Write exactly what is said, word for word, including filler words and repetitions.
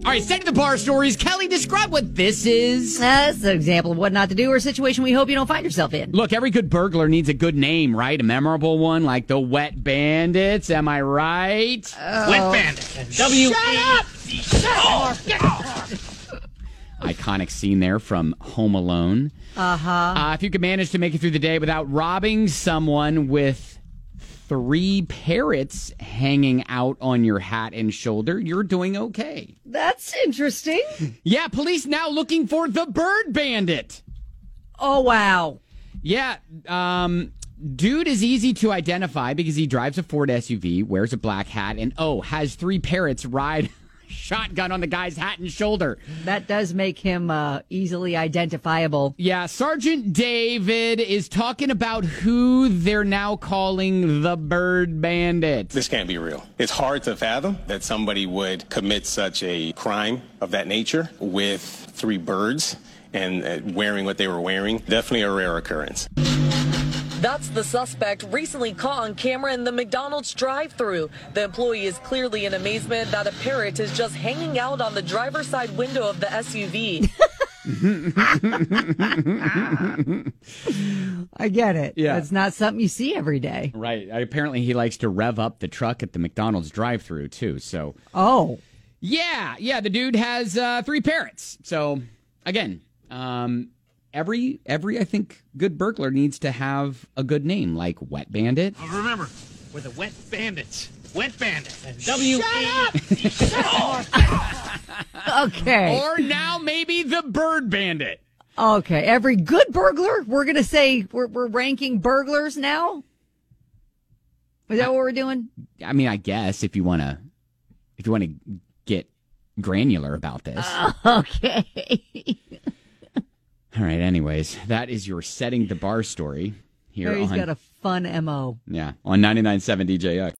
All right, setting the bar stories. Kelly, describe what this is. That's an example of what not to do or a situation we hope you don't find yourself in. Look, every good burglar needs a good name, right? A memorable one like the Wet Bandits. Am I right? Oh. Wet Bandits. W Shut up! Shut up! Iconic scene there from Home Alone. Uh-huh. Uh, if you could manage to make it through the day without robbing someone with three parrots hanging out on your hat and shoulder, you're doing okay. That's interesting. Yeah, police now looking for the Bird Bandit. Oh, wow. Yeah, um, dude is easy to identify because he drives a Ford S U V, wears a black hat, and, oh, has three parrots ride shotgun on the guy's hat and shoulder. That does make him uh, easily identifiable. Yeah, Sergeant David is talking about who they're now calling the Bird Bandit. This can't be real. It's hard to fathom that somebody would commit such a crime of that nature with three birds and uh, wearing what they were wearing. Definitely a rare occurrence. That's the suspect recently caught on camera in the McDonald's drive-thru. The employee is clearly in amazement that a parrot is just hanging out on the driver's side window of the S U V. I get it. Yeah. It's not something you see every day. Right. Apparently he likes to rev up the truck at the McDonald's drive-thru too. So, Oh. yeah, yeah, the dude has uh, three parrots. So, again, um, every every I think good burglar needs to have a good name like Wet Bandit. Well, remember, we're the Wet Bandits. Wet Bandits. W Shut up! Okay. Or now maybe the Bird Bandit. Okay. Every good burglar, we're going to say we're, we're ranking burglars now? Is that what we're doing? I mean, I guess if you want to if you want to get granular about this. Okay. All right, anyways, that is your setting the bar story here He's on got a fun M O. Yeah, on ninety-nine point seven D J X.